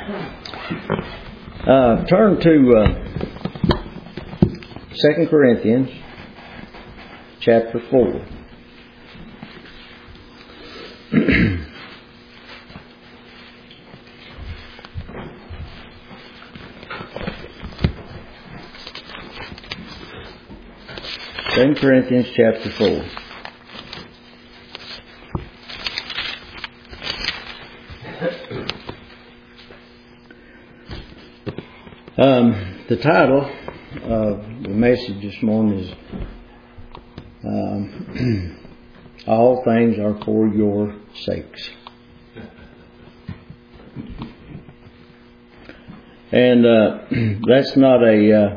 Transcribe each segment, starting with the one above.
Turn to 2 Corinthians chapter 4. Second Corinthians chapter 4. The title of the message this morning is All Things Are For Your Sakes. And that's not a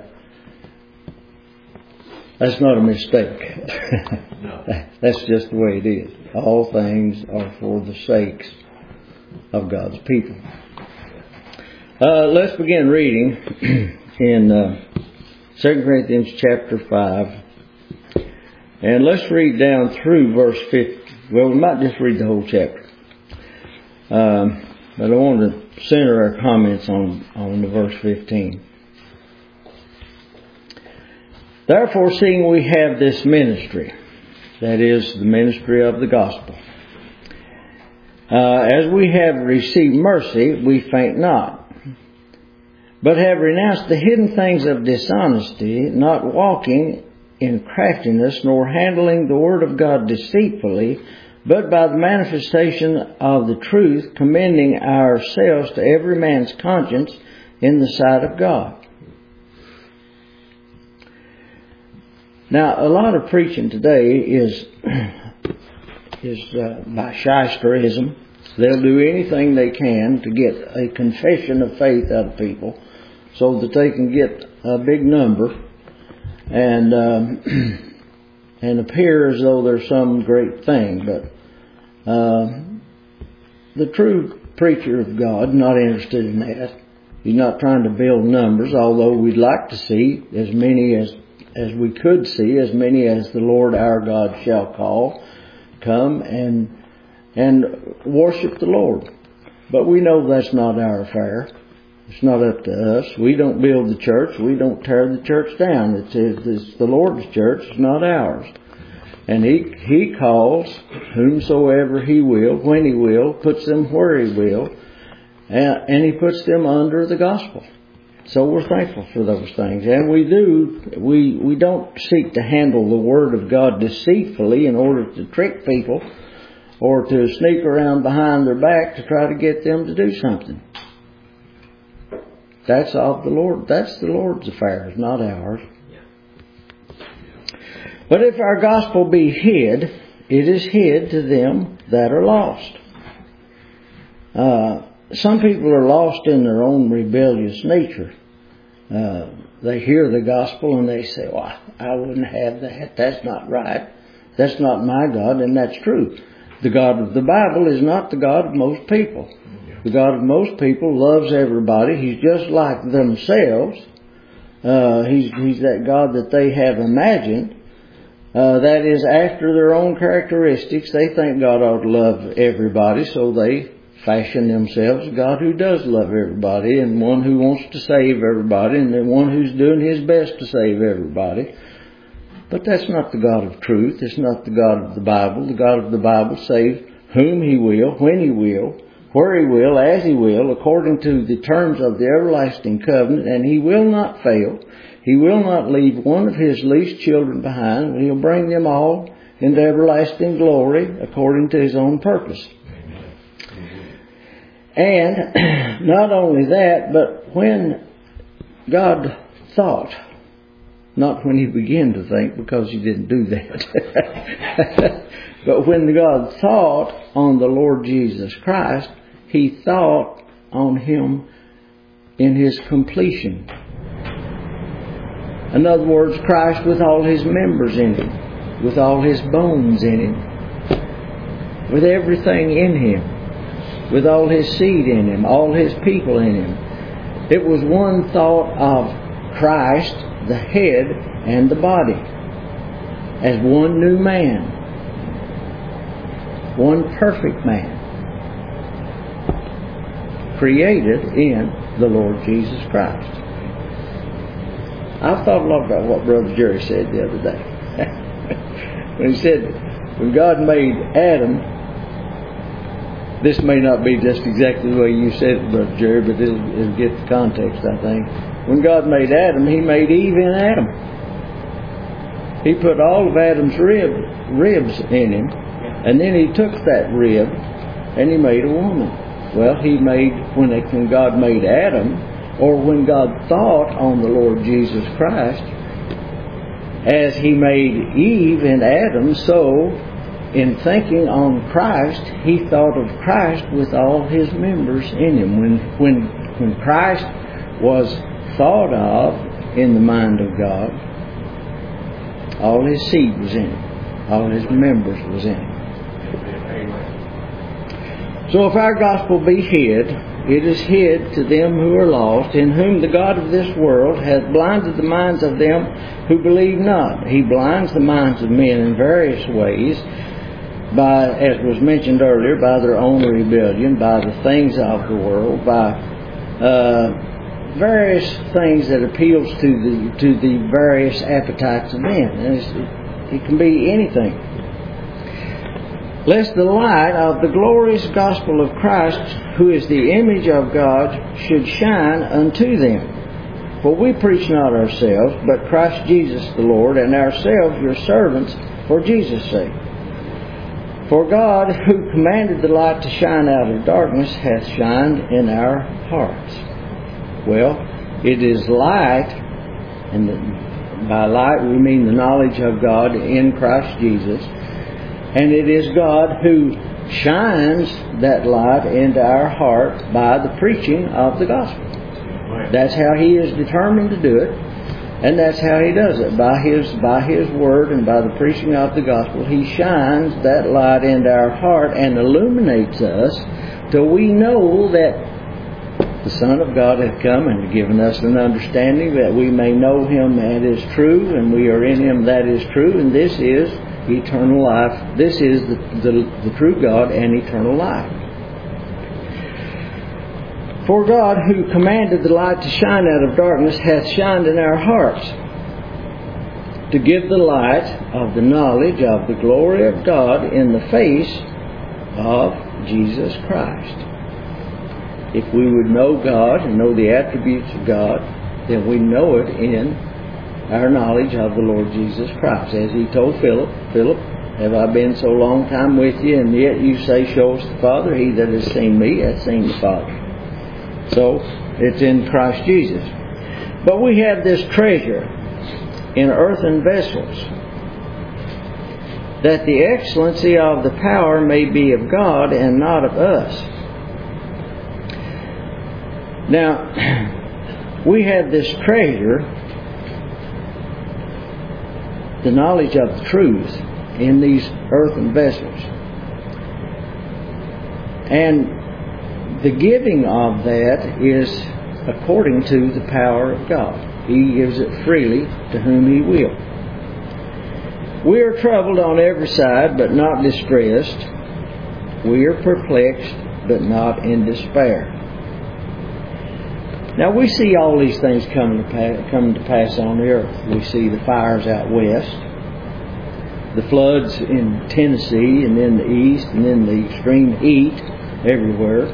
mistake. No. That's just the way it is. All things are for the sakes of God's people. Let's begin reading in 2 Corinthians chapter 5. And let's read down through verse 50. Well, we might just read the whole chapter. But I want to center our comments on the verse 15. Therefore, seeing we have this ministry, that is the ministry of the gospel, as we have received mercy, we faint not, but have renounced the hidden things of dishonesty, not walking in craftiness, nor handling the word of God deceitfully, but by the manifestation of the truth, commending ourselves to every man's conscience in the sight of God. Now, a lot of preaching today is by shysterism. They'll do anything they can to get a confession of faith out of people so that they can get a big number and appear as though they're some great thing. But the true preacher of God is not interested in that. He's not trying to build numbers, although we'd like to see as many as we could see, as many as the Lord our God shall call, come and worship the Lord. But we know that's not our affair. It's not up to us. We don't build the church. We don't tear the church down. It's the Lord's church. It's not ours. And He calls whomsoever He will, when He will, puts them where He will, and He puts them under the gospel. So we're thankful for those things. And we don't seek to handle the Word of God deceitfully in order to trick people or to sneak around behind their back to try to get them to do something. That's of the Lord. That's the Lord's affairs, not ours. But if our gospel be hid, it is hid to them that are lost. Some people are lost in their own rebellious nature. They hear the gospel and they say, well, I wouldn't have that. That's not right. That's not my God. And that's true. The God of the Bible is not the God of most people. The God of most people loves everybody. He's just like themselves. He's that God that they have imagined. That is after their own characteristics. They think God ought to love everybody, so they fashion themselves a God who does love everybody, and one who wants to save everybody, and then one who's doing his best to save everybody. But that's not the God of truth. It's not the God of the Bible. The God of the Bible saves whom He will, when He will, where He will, as He will, according to the terms of the everlasting covenant, and He will not fail. He will not leave one of His least children behind. He'll bring them all into everlasting glory according to His own purpose. And not only that, but when God thought, not when He began to think, because He didn't do that, but when God thought on the Lord Jesus Christ, He thought on Him in His completion. In other words, Christ with all His members in Him, with all His bones in Him, with everything in Him, with all His seed in Him, all His people in Him. It was one thought of Christ, the head and the body, as one new man, one perfect man. created in the Lord Jesus Christ. I've thought a lot about what Brother Jerry said the other day. When he said, when God made Adam, this may not be just exactly the way you said it, Brother Jerry, but it'll get the context, I think. When God made Adam, He made Eve in Adam. He put all of Adam's ribs in him, and then He took that rib and He made a woman. Well, when God made Adam, or when God thought on the Lord Jesus Christ, as He made Eve and Adam, so in thinking on Christ, He thought of Christ with all His members in Him. When Christ was thought of in the mind of God, all His seed was in Him. All His members was in Him. So if our gospel be hid, it is hid to them who are lost, in whom the God of this world hath blinded the minds of them who believe not. He blinds the minds of men in various ways, by, as was mentioned earlier, by their own rebellion, by the things of the world, by various things that appeals to the various appetites of men. And it can be anything. Lest the light of the glorious gospel of Christ, who is the image of God, should shine unto them. For we preach not ourselves, but Christ Jesus the Lord, and ourselves your servants for Jesus' sake. For God, who commanded the light to shine out of darkness, hath shined in our hearts. Well, it is light, and by light we mean the knowledge of God in Christ Jesus. And it is God who shines that light into our heart by the preaching of the gospel. That's how He is determined to do it, and that's how He does it. By His word and by the preaching of the gospel, He shines that light into our heart and illuminates us till we know that the Son of God hath come and given us an understanding that we may know Him that is true, and we are in Him that is true, and this is eternal life. This is the true God and eternal life. For God, who commanded the light to shine out of darkness, hath shined in our hearts, to give the light of the knowledge of the glory of God in the face of Jesus Christ. If we would know God and know the attributes of God, then we know it in our knowledge of the Lord Jesus Christ. As He told Philip, Philip, have I been so long time with you, and yet you say, show us the Father? He that has seen me hath seen the Father. So, it's in Christ Jesus. But we have this treasure in earthen vessels, that the excellency of the power may be of God and not of us. Now, we have this treasure, the knowledge of the truth, in these earthen vessels. And the giving of that is according to the power of God. He gives it freely to whom He will. We are troubled on every side, but not distressed. We are perplexed, but not in despair. Now we see all these things come to pass on the earth. We see the fires out west, the floods in Tennessee and in the east, and then the extreme heat everywhere.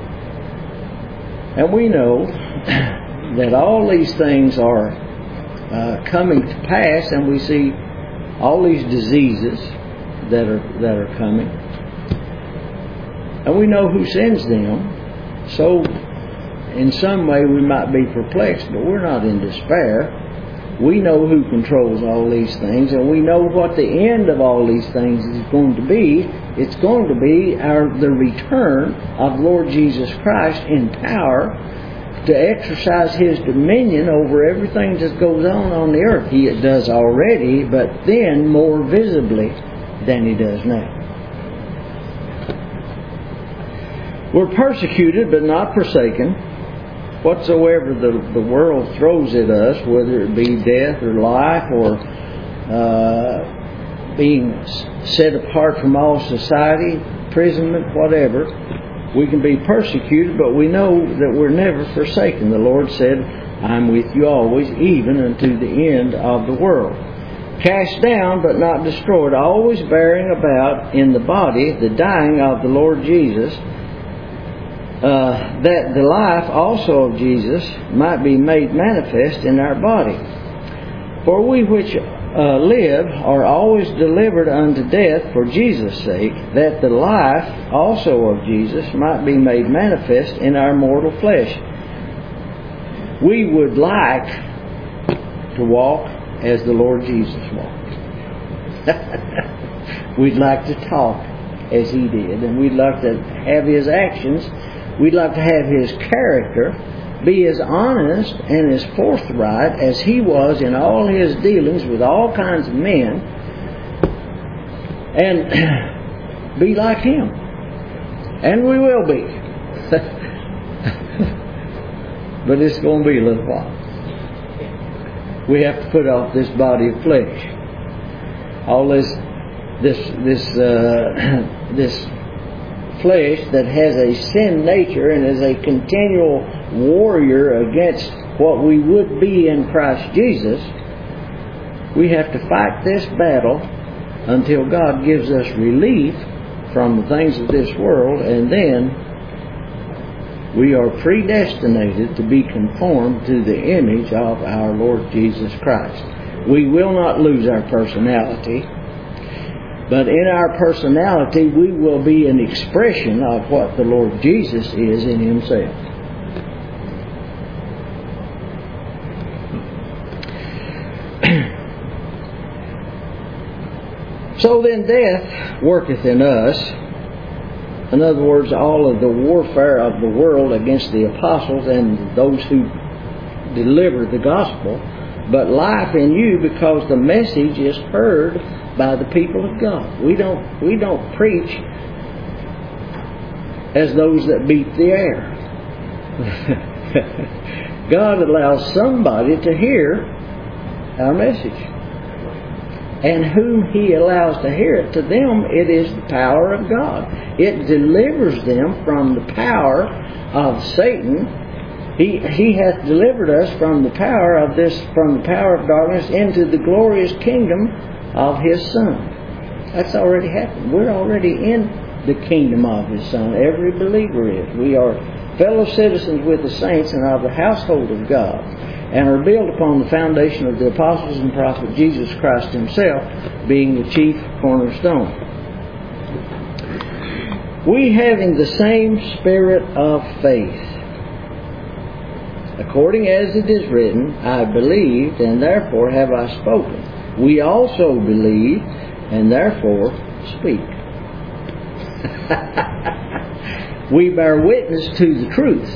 And we know that all these things are coming to pass, and we see all these diseases that are coming, and we know who sends them. So in some way we might be perplexed, but we're not in despair. We know who controls all these things, and we know what the end of all these things is going to be. It's going to be the return of Lord Jesus Christ in power to exercise His dominion over everything that goes on the earth. He does already, but then more visibly than He does now. We're persecuted but not forsaken. Whatsoever the world throws at us, whether it be death or life or being set apart from all society, imprisonment, whatever, We can be persecuted, but we know that we're never forsaken. The Lord said, I'm with you always, even unto the end of the world. Cast down, but not destroyed, always bearing about in the body the dying of the Lord Jesus, that the life also of Jesus might be made manifest in our body. For we which live are always delivered unto death for Jesus' sake, that the life also of Jesus might be made manifest in our mortal flesh. We would like to walk as the Lord Jesus walked. We'd like to talk as He did, and we'd like to have His actions. We'd like to have His character be as honest and as forthright as He was in all His dealings with all kinds of men, and be like Him. And we will be. But it's going to be a little while. We have to put off this body of flesh. All this flesh that has a sin nature and is a continual warrior against what we would be in Christ Jesus. We have to fight this battle until God gives us relief from the things of this world, and then we are predestinated to be conformed to the image of our Lord Jesus Christ. We will not lose our personality, but in our personality we will be an expression of what the Lord Jesus is in Himself. So then death worketh in us. In other words, all of the warfare of the world against the apostles and those who delivered the gospel, but life in you, because the message is heard by the people of God. We don't preach as those that beat the air. God allows somebody to hear our message. And whom He allows to hear it, to them it is the power of God. It delivers them from the power of Satan. He hath delivered us from the power of darkness into the glorious kingdom of His Son. That's already happened. We're already in the kingdom of His Son. Every believer is. We are fellow citizens with the saints and of the household of God, and are built upon the foundation of the apostles and prophets, Jesus Christ Himself being the chief cornerstone. We having the same spirit of faith, according as it is written, I believed, and therefore have I spoken. We also believe, and therefore speak. We bear witness to the truth.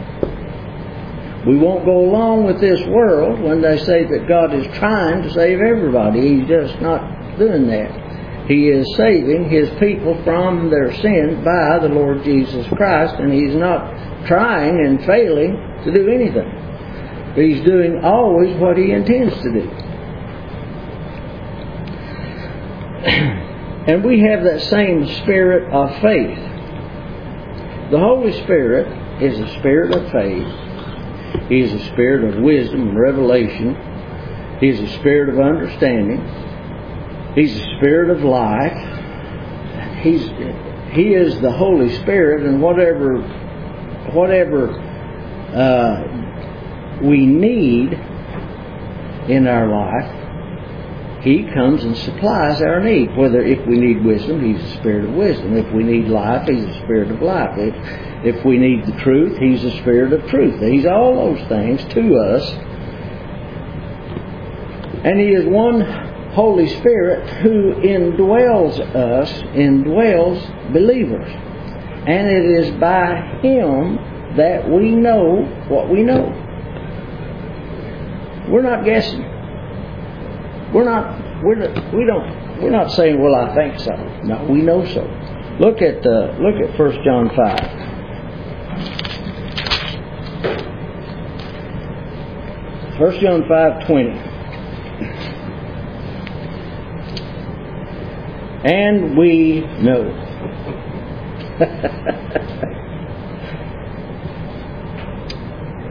We won't go along with this world when they say that God is trying to save everybody. He's just not doing that. He is saving His people from their sins by the Lord Jesus Christ, and He's not trying and failing to do anything. But He's doing always what He intends to do. And we have that same spirit of faith. The Holy Spirit is a spirit of faith. He is a spirit of wisdom and revelation. He is a spirit of understanding. He's a spirit of life. He is the Holy Spirit, and whatever we need in our life, He comes and supplies our need. Whether if we need wisdom, He's the spirit of wisdom. If we need life, He's the spirit of life. If we need the truth, He's the spirit of truth. He's all those things to us. And He is one Holy Spirit who indwells us, indwells believers. And it is by Him that we know what we know. We're not guessing. We're not saying, well, I think so. No, we know so. Look at 1 John 5. 1 John 5:20. And we know.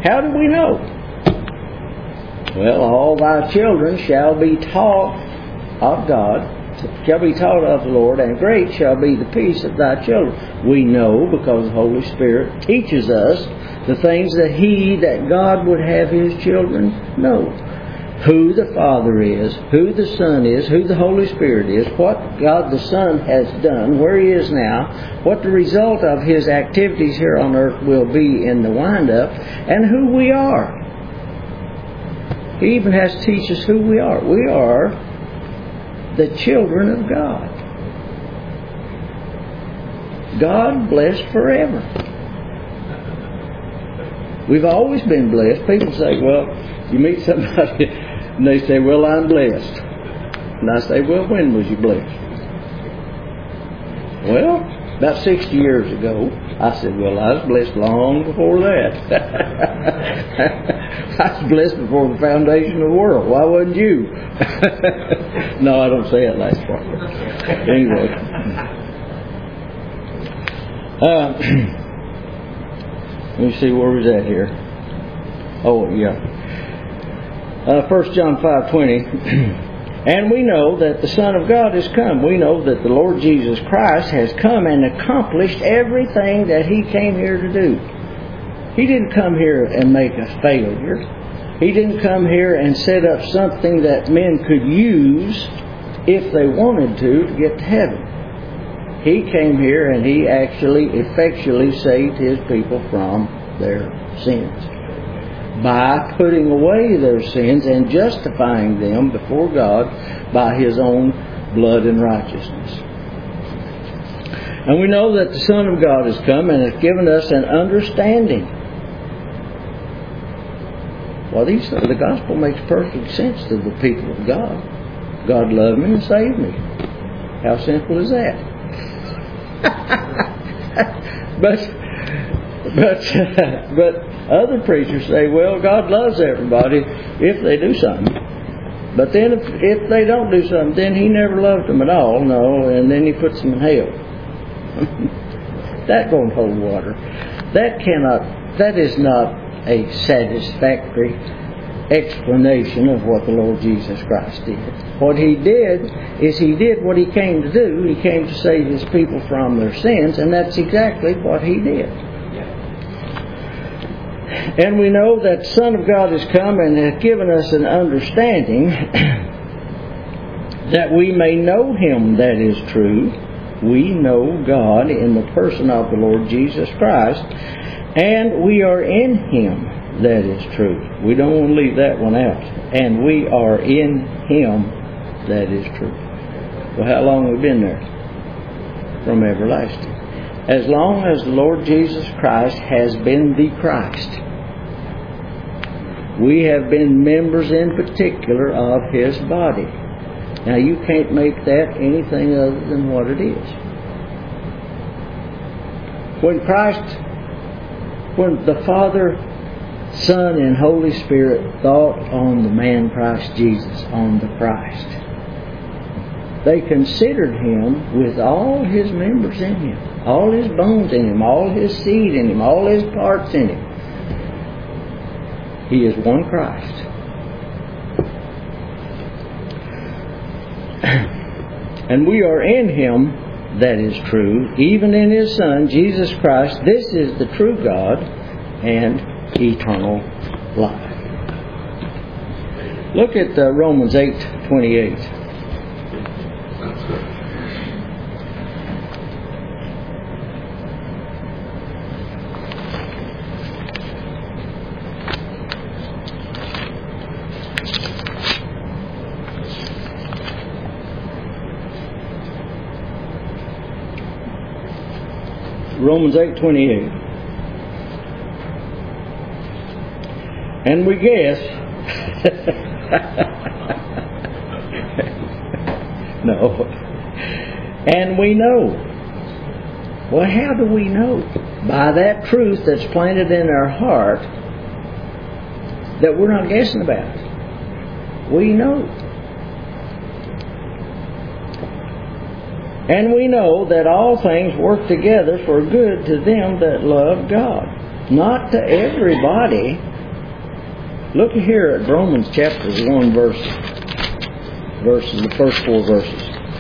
How do we know? Well, all thy children shall be taught of God, shall be taught of the Lord, and great shall be the peace of thy children. We know because the Holy Spirit teaches us the things that God would have His children know. Who the Father is, who the Son is, who the Holy Spirit is, what God the Son has done, where He is now, what the result of His activities here on earth will be in the wind-up, and who we are. He even has to teach us who we are. We are the children of God. God blessed forever. We've always been blessed. People say, well, you meet somebody and they say, well, I'm blessed. And I say, well, when was you blessed? Well, about 60 years ago. I said, well, I was blessed long before that. I was blessed before the foundation of the world. Why wasn't you? No, I don't say that last part. Anyway. Let me see where was that here. Oh, yeah. 1 John 5:20. And we know that the Son of God has come. We know that the Lord Jesus Christ has come and accomplished everything that He came here to do. He didn't come here and make a failure. He didn't come here and set up something that men could use if they wanted to get to heaven. He came here and He actually effectually saved His people from their sins by putting away their sins and justifying them before God by His own blood and righteousness. And we know that the Son of God has come and has given us an understanding. Well, the gospel makes perfect sense to the people of God. God loved me and saved me. How simple is that? But other preachers say, well, God loves everybody if they do something. But then if they don't do something, then He never loved them at all. No, and then He puts them in hell. That won't hold water. That is not a satisfactory explanation of what the Lord Jesus Christ did. What He did is He did what He came to do. He came to save His people from their sins, and that's exactly what He did. And we know that the Son of God has come and has given us an understanding that we may know Him that is true. We know God in the person of the Lord Jesus Christ, and we are in Him that is true. We don't want to leave that one out. And we are in Him that is true. Well, how long have we been there? From everlasting. As long as the Lord Jesus Christ has been the Christ, we have been members in particular of His body. Now you can't make that anything other than what it is. When the Father, Son, and Holy Spirit thought on the man Christ Jesus, on the Christ, they considered Him with all His members in Him, all His bones in Him, all His seed in Him, all His parts in Him. He is one Christ. And we are in Him that is true, even in His Son, Jesus Christ. This is the true God and eternal life. Look at Romans 8:28. Romans 8:28. And we guess. No. And we know. Well, how do we know? By that truth that's planted in our heart that we're not guessing about. We know. And we know that all things work together for good to them that love God. Not to everybody, Look here at Romans chapter 1 verses, the first 4 verses.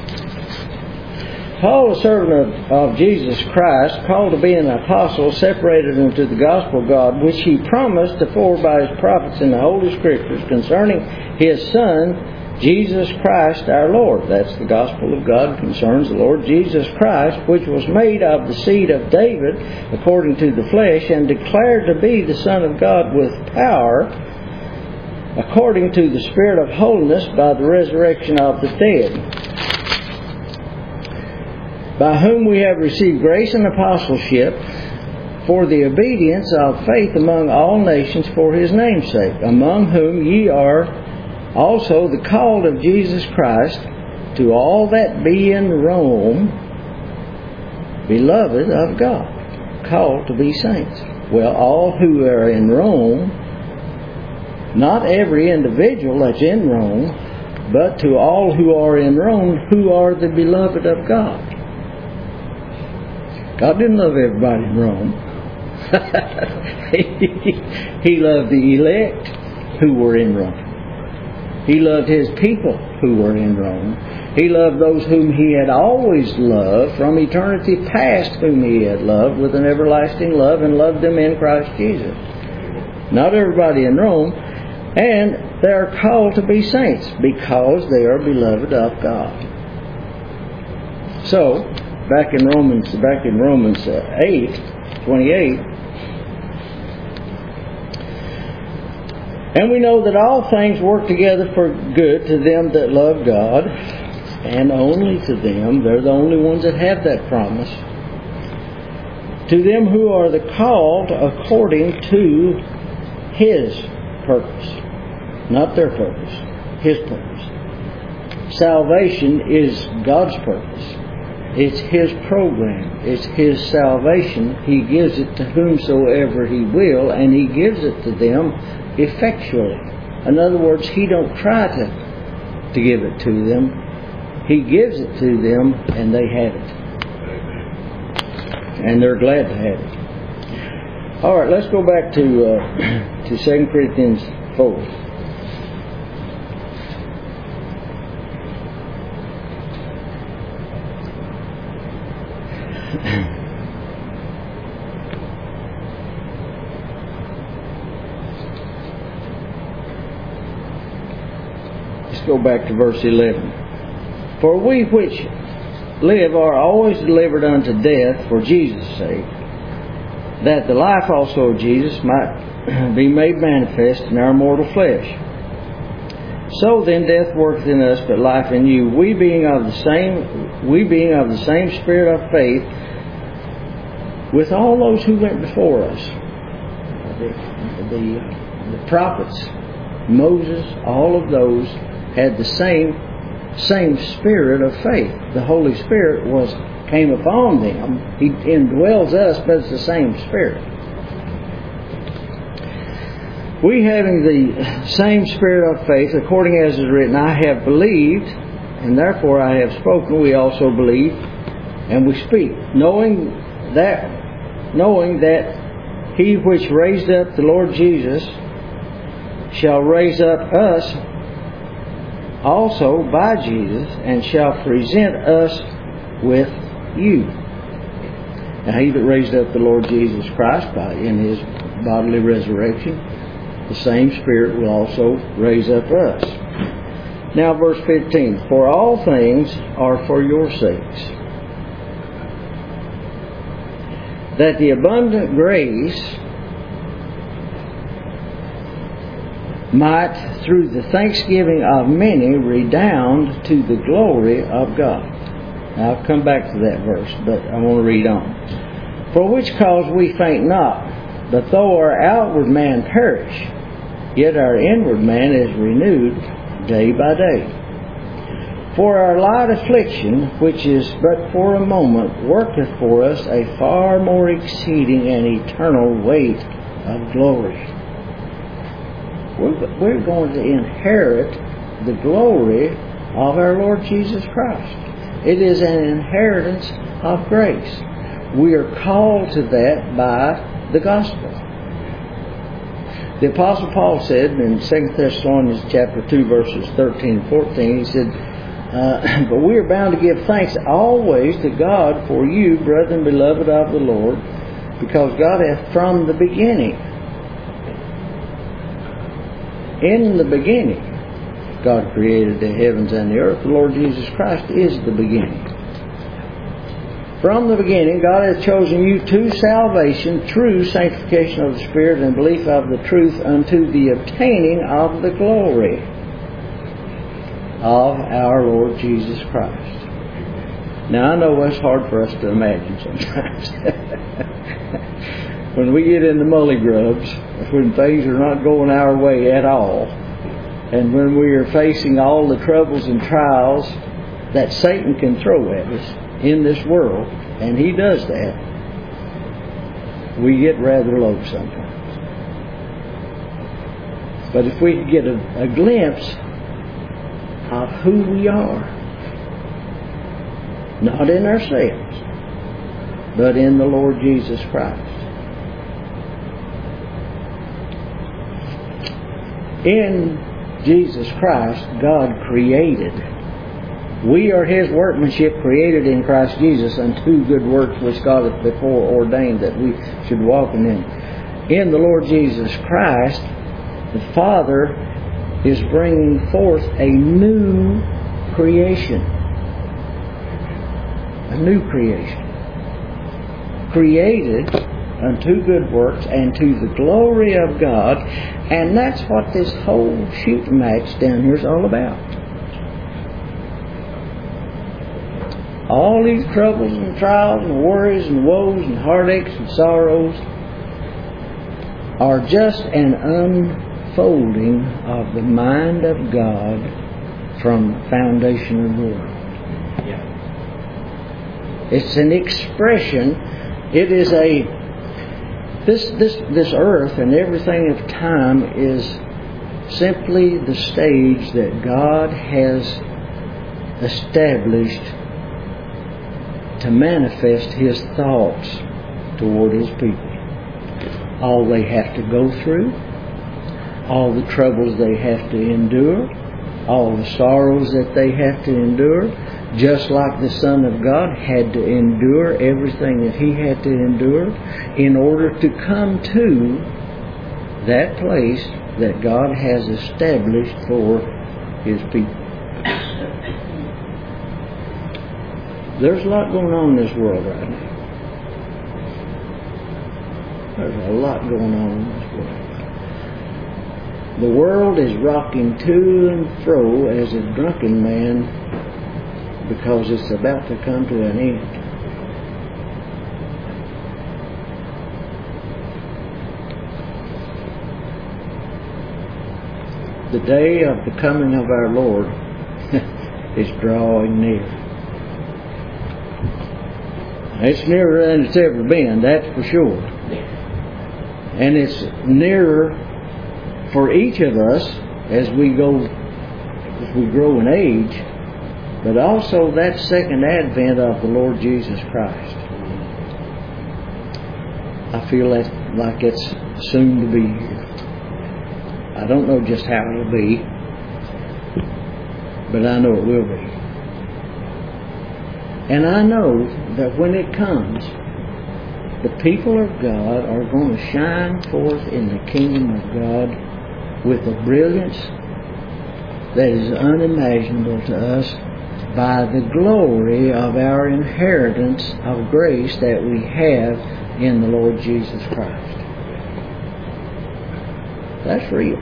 Paul, a servant of Jesus Christ, called to be an apostle, separated unto the gospel of God, which he promised afore by his prophets in the Holy Scriptures concerning his Son, Jesus Christ our Lord. That's the gospel of God concerns the Lord Jesus Christ, which was made of the seed of David according to the flesh, and declared to be the Son of God with power, according to the Spirit of holiness, by the resurrection of the dead, by whom we have received grace and apostleship for the obedience of faith among all nations for his name's sake, among whom ye are also the called of Jesus Christ, to all that be in Rome, beloved of God, called to be saints. Well, all who are in Rome, not every individual that's in Rome, but to all who are in Rome, who are the beloved of God. God didn't love everybody in Rome. He loved the elect who were in Rome. He loved His people who were in Rome. He loved those whom He had always loved from eternity past, whom He had loved with an everlasting love, and loved them in Christ Jesus. Not everybody in Rome. And they are called to be saints because they are beloved of God. So, back in Romans 8:28, and we know that all things work together for good to them that love God, and only to them. They're the only ones that have that promise. To them who are the called according to His purpose. Not their purpose. His purpose. Salvation is God's purpose. It's His program. It's His salvation. He gives it to whomsoever He will, and He gives it to them effectually. In other words, He don't try to give it to them. He gives it to them, and they have it. And they're glad to have it. All right, let's go back to 2 Corinthians 4. Go back to verse 11. For we which live are always delivered unto death for Jesus' sake, that the life also of Jesus might be made manifest in our mortal flesh. So then death worketh in us, but life in you. We being of the same spirit of faith, with all those who went before us, the prophets, Moses, all of those had the same spirit of faith. The Holy Spirit came upon them. He indwells us, but it's the same Spirit. We having the same spirit of faith, according as is written, I have believed, and therefore I have spoken. We also believe, and we speak, knowing that He which raised up the Lord Jesus shall raise up us also by Jesus, and shall present us with you. Now, He that raised up the Lord Jesus Christ in His bodily resurrection, the same Spirit will also raise up us. Now, verse 15. For all things are for your sakes, that the abundant grace might, through the thanksgiving of many, redound to the glory of God. Now, I'll come back to that verse, but I want to read on. For which cause we faint not, but though our outward man perish, yet our inward man is renewed day by day. For our light affliction, which is but for a moment, worketh for us a far more exceeding and eternal weight of glory. We're going to inherit the glory of our Lord Jesus Christ. It is an inheritance of grace. We are called to that by the gospel. The Apostle Paul said in 2 Thessalonians chapter 2 verses 13 and 14, he said, but we are bound to give thanks always to God for you, brethren, beloved of the Lord, because God hath from the beginning, in the beginning, God created the heavens and the earth. The Lord Jesus Christ is the beginning. From the beginning, God hath chosen you to salvation through sanctification of the Spirit and belief of the truth unto the obtaining of the glory of our Lord Jesus Christ. Now, I know that's hard for us to imagine sometimes. When we get in the mully grubs, when things are not going our way at all, and when we are facing all the troubles and trials that Satan can throw at us in this world, and he does that, we get rather low sometimes. But if we could get a glimpse of who we are, not in ourselves, but in the Lord Jesus Christ. In Jesus Christ, God created. We are His workmanship, created in Christ Jesus unto good works which God hath before ordained that we should walk in them. In the Lord Jesus Christ, the Father is bringing forth a new creation. A new creation. Created unto good works and to the glory of God. And that's what this whole shooting match down here is all about. All these troubles and trials and worries and woes and heartaches and sorrows are just an unfolding of the mind of God from the foundation of the world. Yeah. It's an expression. It is a this earth and everything of time is simply the stage that God has established to manifest His thoughts toward His people. All they have to go through, all the troubles they have to endure, all the sorrows that they have to endure, just like the Son of God had to endure everything that He had to endure in order to come to that place that God has established for His people. There's a lot going on in this world right now. There's a lot going on in this world. The world is rocking to and fro as a drunken man because it's about to come to an end. The day of the coming of our Lord is drawing near. It's nearer than it's ever been, that's for sure. And it's nearer for each of us as we grow in age, but also that second advent of the Lord Jesus Christ. I feel that like it's soon to be here. I don't know just how it'll be, but I know it will be. And I know that when it comes, the people of God are going to shine forth in the kingdom of God with a brilliance that is unimaginable to us by the glory of our inheritance of grace that we have in the Lord Jesus Christ. That's real.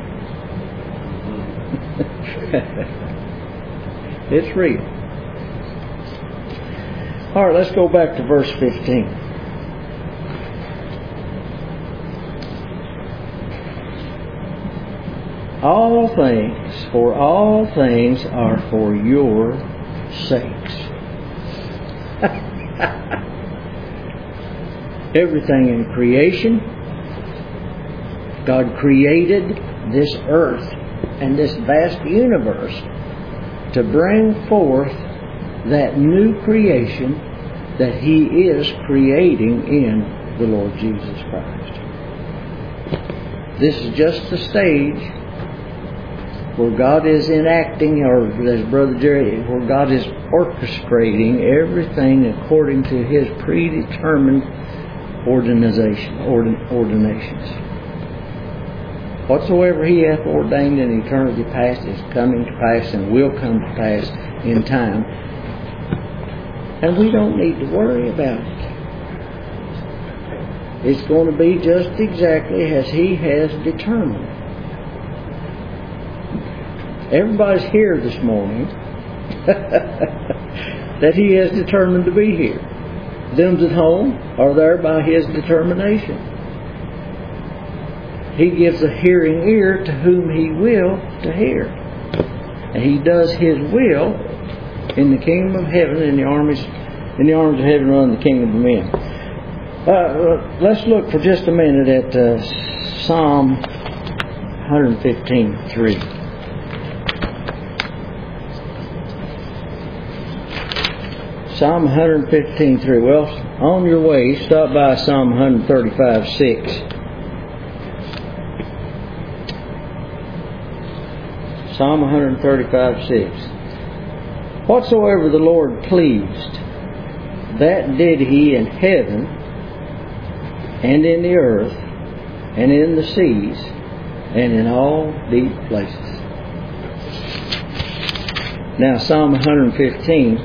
It's real. All right, let's go back to verse 15. All things are for your sakes. Everything in creation, God created this earth and this vast universe to bring forth that new creation that He is creating in the Lord Jesus Christ. This is just the stage where God is enacting, or as Brother Jerry, where God is orchestrating everything according to His predetermined ordinations. Whatsoever He hath ordained in eternity past is coming to pass and will come to pass in time. And we don't need to worry about it. It's going to be just exactly as He has determined. Everybody's here this morning that He has determined to be here. Them at home are there by His determination. He gives a hearing ear to whom He will to hear. And He does His will in the kingdom of heaven, in the arms of heaven run the kingdom of men. Let's look for just a minute at Psalm 115:3. Psalm 115:3. Well, on your way, stop by Psalm 135:6. Psalm 135:6. Whatsoever the Lord pleased, that did He in heaven, and in the earth, and in the seas, and in all deep places. Now, Psalm 115.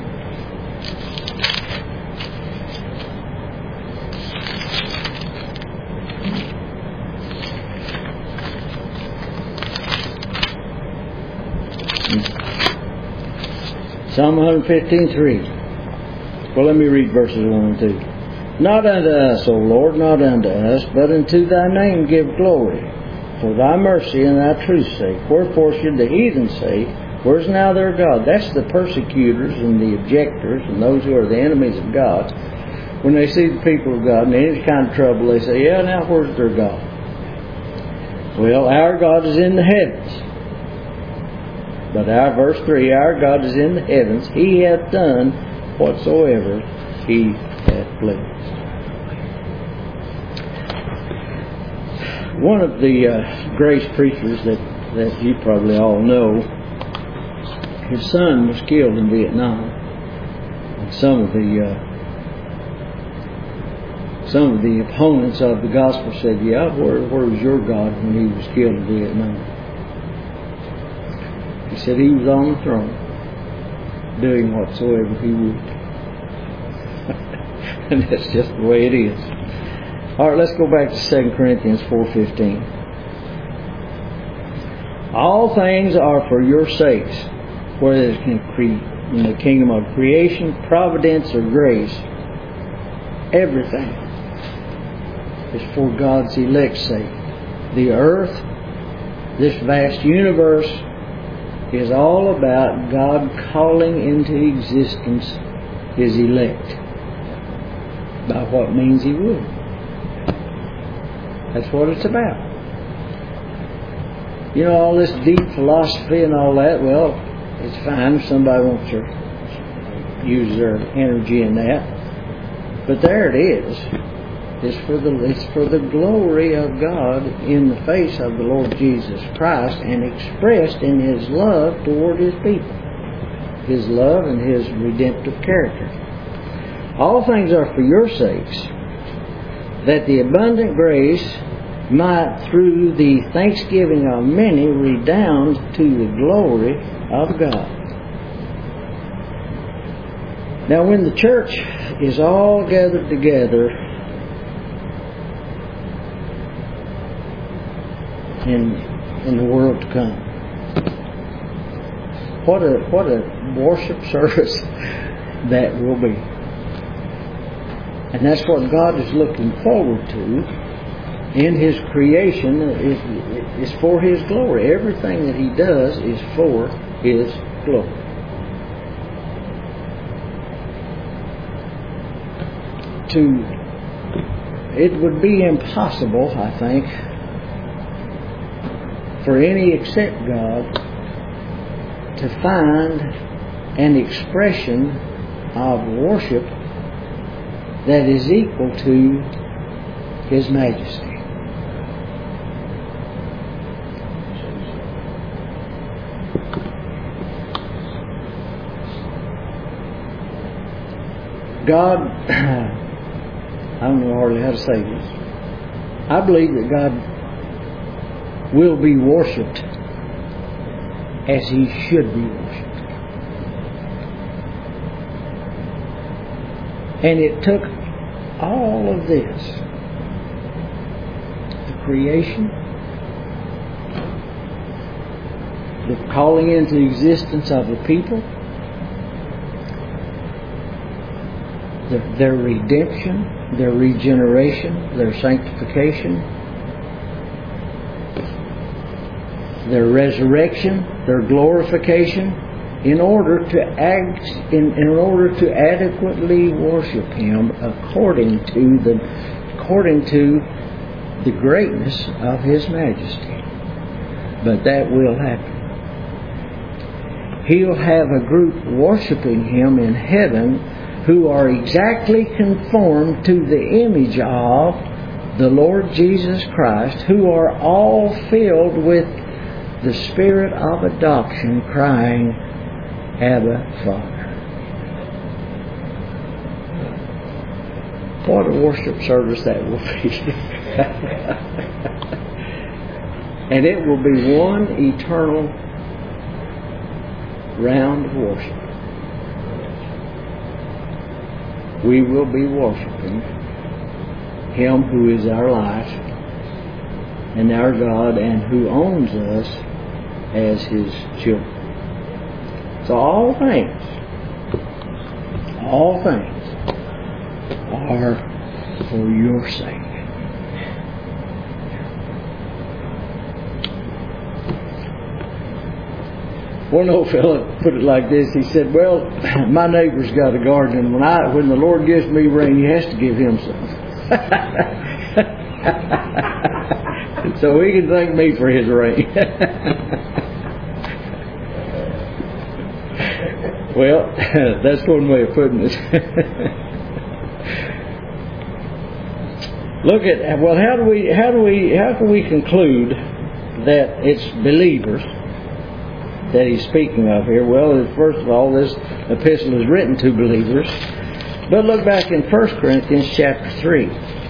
Psalm 115:3. Well, let me read verses 1 and 2. Not unto us, O Lord, not unto us, but unto Thy name give glory, for Thy mercy and Thy truth's sake. Wherefore should the heathen say, Where's now their God? That's the persecutors and the objectors and those who are the enemies of God. When they see the people of God in any kind of trouble, they say, yeah, now where's their God? Well, our God is in the heavens. But verse 3, our God is in the heavens. He hath done whatsoever He hath pleased. One of the grace preachers that you probably all know, his son was killed in Vietnam. And some of the opponents of the gospel said, yeah, where was your God when He was killed in Vietnam? He said He was on the throne, doing whatsoever He would. And that's just the way it is. All right, let's go back to 2 Corinthians 4:15. All things are for your sakes, whether it's in the kingdom of creation, providence, or grace. Everything is for God's elect's sake. The earth, this vast universe, is all about God calling into existence His elect. By what means He would. That's what it's about. You know, all this deep philosophy and all that, well, it's fine if somebody wants to use their energy in that. But there it is. It's for the glory of God in the face of the Lord Jesus Christ and expressed in His love toward His people. His love and His redemptive character. All things are for your sakes, that the abundant grace might through the thanksgiving of many redound to the glory of God. Now when the church is all gathered together in the world to come, what a worship service that will be. And that's what God is looking forward to in His creation. Is for His glory. Everything that He does is for His glory. It would be impossible, I think, for any except God to find an expression of worship that is equal to His majesty. God, I don't know hardly how to say this. I believe that God will be worshipped as He should be worshipped. And it took all of this, the creation, the calling into existence of the people, their redemption, their regeneration, their sanctification, their resurrection, their glorification, in order to adequately worship Him according to the greatness of His majesty. But that will happen. He'll have a group worshiping Him in heaven who are exactly conformed to the image of the Lord Jesus Christ, who are all filled with the Spirit of adoption, crying, Abba, Father. What a worship service that will be. And it will be one eternal round of worship. We will be worshiping Him who is our life and our God and who owns us as His children. So all things are for your sake. One old fellow put it like this. He said, well, my neighbor's got a garden, and when the Lord gives me rain, He has to give him some. So He can thank me for His rain. Well, that's one way of putting it. Look at, well, how can we conclude that it's believers that he's speaking of here? Well, first of all, this epistle is written to believers. But look back in 1 Corinthians chapter 3.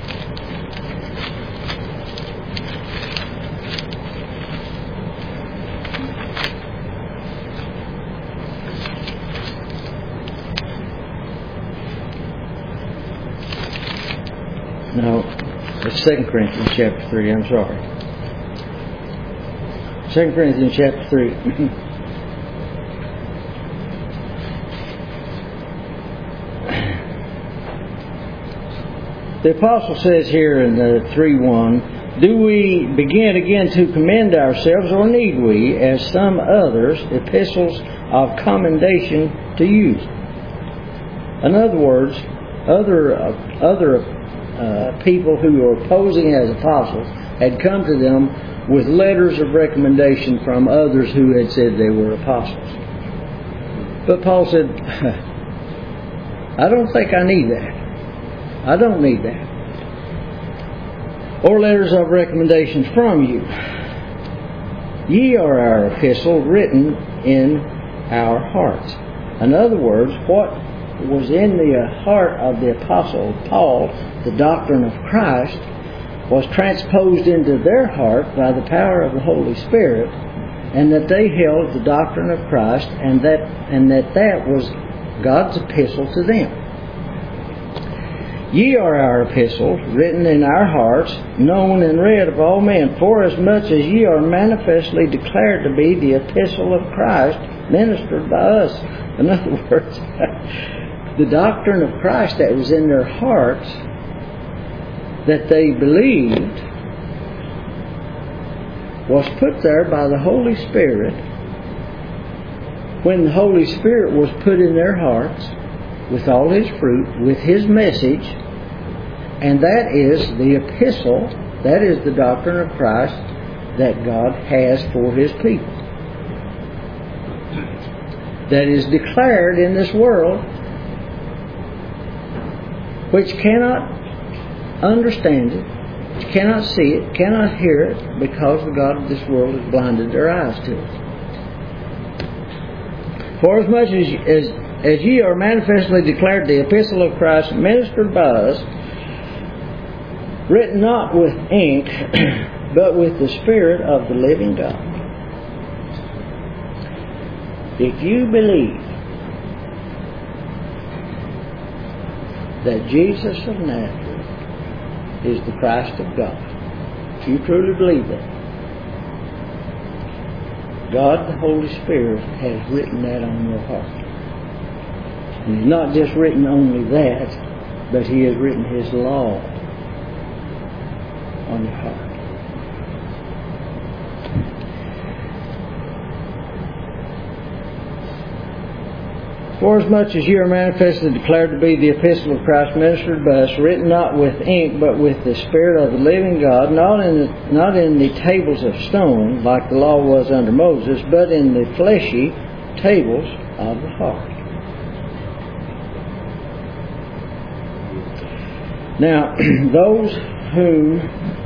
No, it's 2 Corinthians chapter 3, I'm sorry. 2 Corinthians chapter 3. The apostle says here in 3:1, do we begin again to commend ourselves, or need we, as some others, epistles of commendation to you? In other words, other people who were posing as apostles had come to them with letters of recommendation from others who had said they were apostles. But Paul said, I don't think I need that. I don't need that. Or letters of recommendation from you. Ye are our epistle, written in our hearts. In other words, what was in the heart of the apostle Paul, the doctrine of Christ, was transposed into their heart by the power of the Holy Spirit, and that they held the doctrine of Christ, and that was God's epistle to them. Ye are our epistles, written in our hearts, known and read of all men, forasmuch as ye are manifestly declared to be the epistle of Christ, ministered by us. In other words, the doctrine of Christ that was in their hearts, that they believed, was put there by the Holy Spirit. When the Holy Spirit was put in their hearts, with all His fruit, with His message, and that is the epistle, that is the doctrine of Christ that God has for His people. That is declared in this world, which cannot understand it, which cannot see it, cannot hear it, because the God of this world has blinded their eyes to it. For as much as as ye are manifestly declared the epistle of Christ, ministered by us, written not with ink, but with the Spirit of the living God. If you believe that Jesus of Nazareth is the Christ of God, if you truly believe that, God the Holy Spirit has written that on your heart. And He's not just written only that, but He has written His law on your heart. Forasmuch as ye are manifestly declared to be the epistle of Christ, ministered by us, written not with ink, but with the Spirit of the living God, not in the tables of stone, like the law was under Moses, but in the fleshy tables of the heart. Now, those who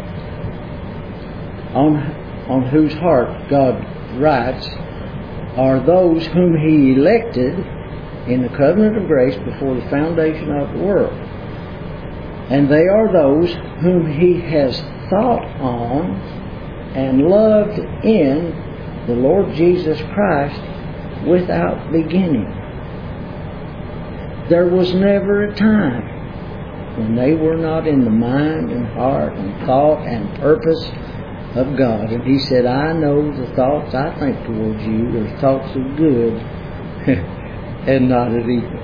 on whose heart God writes are those whom He elected in the covenant of grace before the foundation of the world. And they are those whom He has thought on and loved in the Lord Jesus Christ without beginning. There was never a time when they were not in the mind and heart and thought and purpose of God. And He said, I know the thoughts I think towards you. They're thoughts of good and not of evil.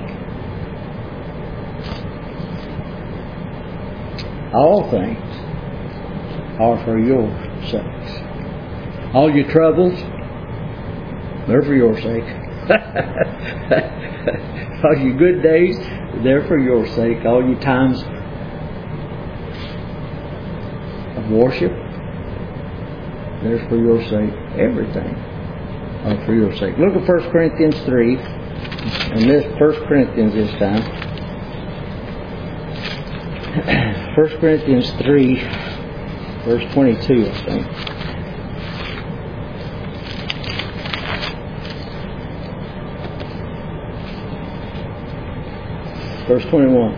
All things are for your sakes. All your troubles, they're for your sake. All your good days, they're for your sake. All your times of worship, they're for your sake. Everything are for your sake. Look at 1 Corinthians 3. And this 1 Corinthians this time. 1 Corinthians 3, verse 22, I think. Verse 21.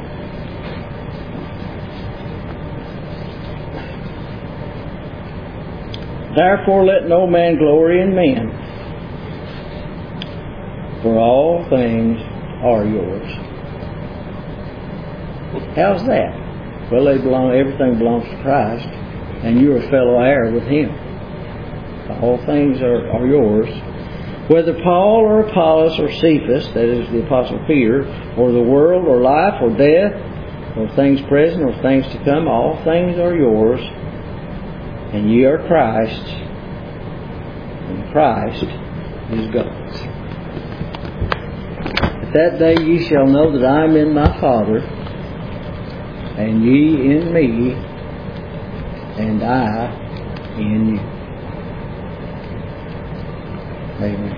Therefore let no man glory in men, for all things are yours. How's that? Well, everything belongs to Christ, and you're a fellow heir with Him. All things are yours. Whether Paul or Apollos or Cephas, that is the Apostle Peter, or the world or life or death, or things present or things to come, all things are yours, and ye are Christ's, and Christ is God's. At that day ye shall know that I am in my Father, and ye in me, and I in you. Amen.